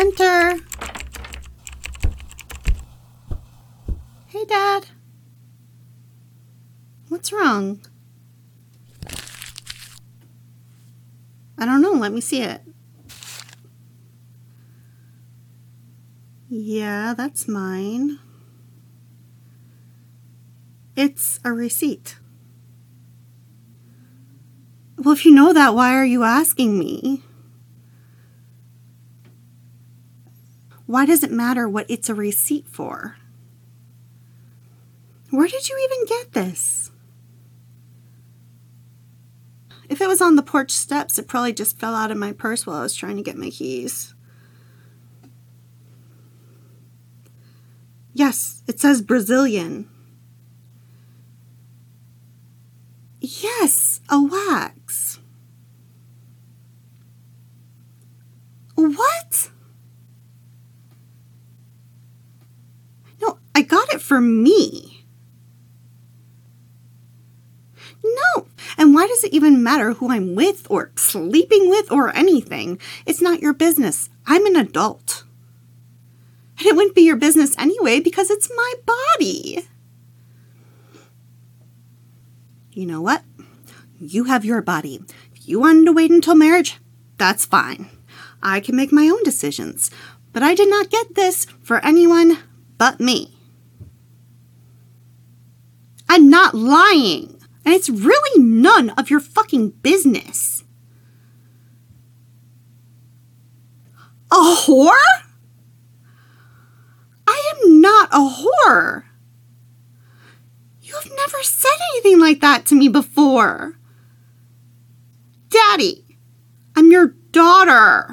Enter. Hey, Dad. What's wrong? I don't know. Let me see it. Yeah, that's mine. It's a receipt. Well, if you know that, why are you asking me? Why does it matter what it's a receipt for? Where did you even get this? If it was on the porch steps, it probably just fell out of my purse while I was trying to get my keys. Yes, it says Brazilian. Yes, a wax. What? No, I got it for me. No, and why does it even matter who I'm with or sleeping with or anything? It's not your business. I'm an adult. And it wouldn't be your business anyway because it's my body. You know what? You have your body. If you wanted to wait until marriage, that's fine. I can make my own decisions. But I did not get this for anyone but me. I'm not lying. And it's really none of your fucking business. A whore? I am not a whore. You have never said anything like that to me before. Daddy, I'm your daughter.